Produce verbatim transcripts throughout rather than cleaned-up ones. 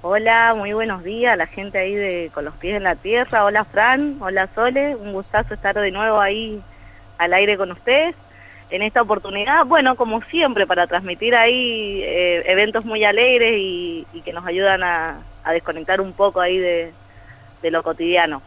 Hola, muy buenos días a la gente ahí de Con los Pies en la Tierra. Hola Fran, hola Sole, un gustazo estar de nuevo ahí al aire con ustedes. En esta oportunidad, bueno, como siempre, para transmitir ahí eh, eventos muy alegres y, y que nos ayudan a, a desconectar un poco ahí de, de lo cotidiano.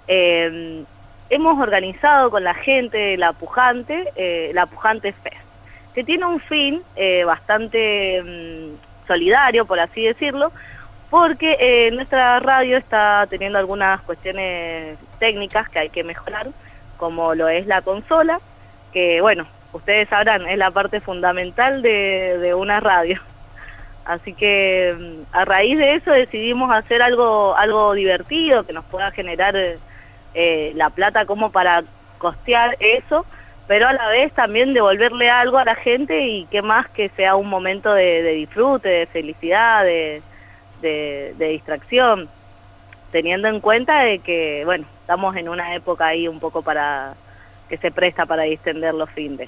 Eh, hemos organizado con la gente La Pujante, eh, La Pujante Fest, que tiene un fin eh, bastante mm, solidario, por así decirlo, porque eh, nuestra radio está teniendo algunas cuestiones técnicas que hay que mejorar, como lo es la consola, que bueno, ustedes sabrán, es la parte fundamental de, de una radio. Así que a raíz de eso decidimos hacer algo, algo divertido, que nos pueda generar eh, la plata como para costear eso, pero a la vez también devolverle algo a la gente y qué más que sea un momento de, de disfrute, de felicidad, de... De, de distracción, teniendo en cuenta de que, bueno, estamos en una época ahí un poco para que se presta para distender los fines.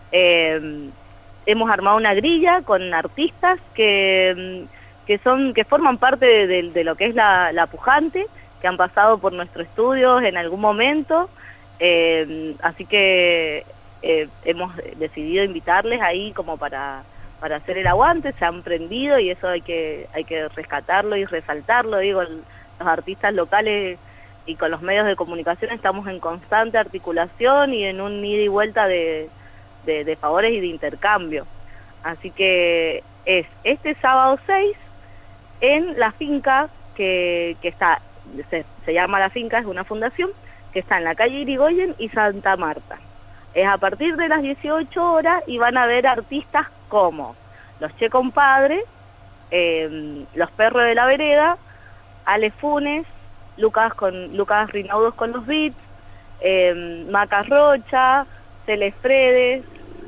Eh, hemos armado una grilla con artistas que, que son que forman parte de, de, de lo que es la, la Pujante, que han pasado por nuestros estudios en algún momento, eh, así que eh, hemos decidido invitarles ahí como para... para hacer el aguante, se han prendido y eso hay que hay que rescatarlo y resaltarlo. Digo, el, los artistas locales y con los medios de comunicación estamos en constante articulación y en un ida y vuelta de, de, de favores y de intercambio. Así que es este sábado seis en la finca que, que está, se, se llama La Finca, es una fundación, que está en la calle Irigoyen y Santa Marta. Es a partir de las dieciocho horas y van a ver artistas como Los Che Compadre, eh, Los Perros de la Vereda, Ale Funes, Lucas con Lucas Rinaudos con los Beats, eh, Maca Rocha, Celes Fredes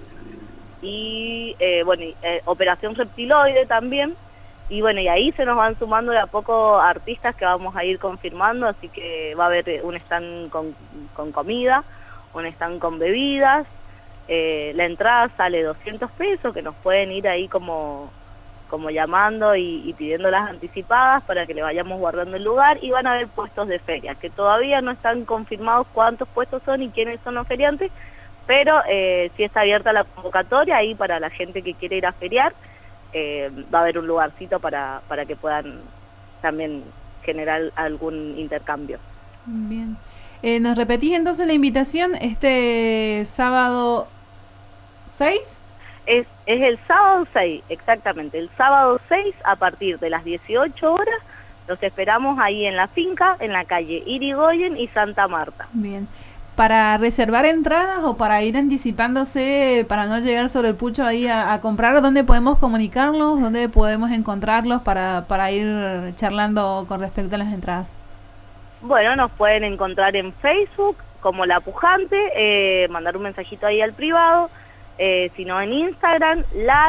y eh, bueno, eh, Operación Reptiloide también. Y bueno, y ahí se nos van sumando de a poco artistas que vamos a ir confirmando, así que va a haber un stand con, con comida, un stand con bebidas, eh, la entrada sale doscientos pesos, que nos pueden ir ahí como, como llamando y, y pidiendo las anticipadas para que le vayamos guardando el lugar, y van a haber puestos de feria, que todavía no están confirmados cuántos puestos son y quiénes son los feriantes, pero eh, sí está abierta la convocatoria ahí para la gente que quiere ir a feriar. Eh, va a haber un lugarcito para, para que puedan también generar algún intercambio. Bien. Eh, ¿Nos repetís entonces la invitación este sábado seis? Es, es el sábado seis, exactamente, el sábado seis a partir de las dieciocho horas, los esperamos ahí en la finca, en la calle Irigoyen y Santa Marta. Bien. ¿Para reservar entradas o para ir anticipándose, para no llegar sobre el pucho ahí a, a comprar, dónde podemos comunicarlos, dónde podemos encontrarlos para, para ir charlando con respecto a las entradas? Bueno, nos pueden encontrar en Facebook como La Pujante, eh, mandar un mensajito ahí al privado, eh, sino en Instagram,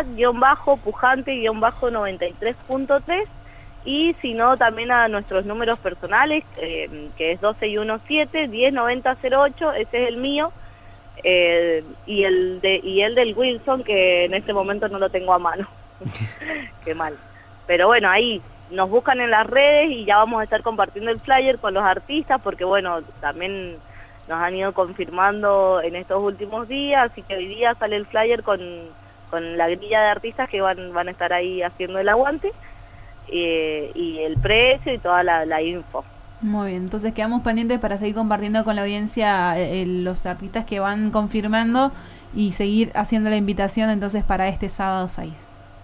la-pujante-noventa y tres punto tres, y si no también a nuestros números personales, eh, que es doce y diecisiete, diez noventa cero ocho, ese es el mío, eh, y el de y el del Wilson, que en este momento no lo tengo a mano. Qué mal. Pero bueno, ahí nos buscan en las redes y ya vamos a estar compartiendo el flyer con los artistas, porque bueno, también nos han ido confirmando en estos últimos días, así que hoy día sale el flyer con, con la grilla de artistas que van, van a estar ahí haciendo el aguante, eh, y el precio y toda la, la info. Muy bien, entonces quedamos pendientes para seguir compartiendo con la audiencia eh, los artistas que van confirmando y seguir haciendo la invitación entonces para este sábado seis.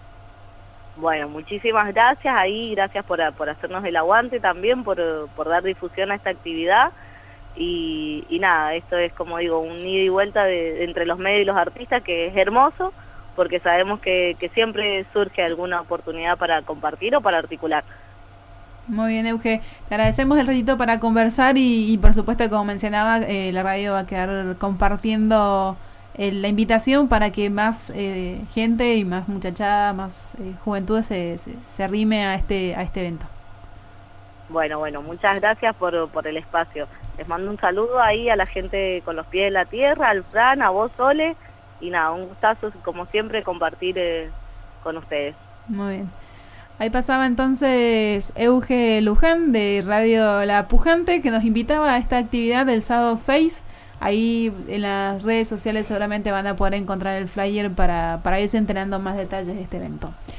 Bueno, muchísimas gracias ahí, gracias por, por hacernos el aguante también, por, por dar difusión a esta actividad. Y, y nada, esto es, como digo, un ida y vuelta de, de entre los medios y los artistas, que es hermoso, porque sabemos que, que siempre surge alguna oportunidad para compartir o para articular. Muy bien, Euge, te agradecemos el ratito para conversar y, y por supuesto, como mencionaba, eh, la radio va a quedar compartiendo eh, la invitación para que más eh, gente y más muchachada, más eh, juventud se, se, se arrime a este, a este evento. Bueno, bueno, muchas gracias por, por el espacio. Les mando un saludo ahí a la gente Con los Pies de la Tierra, al Fran, a vos, Sole, y nada, un gustazo, como siempre, compartir eh, con ustedes. Muy bien. Ahí pasaba entonces Euge Luján de Radio La Pujante, que nos invitaba a esta actividad del sábado seis. Ahí en las redes sociales seguramente van a poder encontrar el flyer para, para irse enterando más detalles de este evento.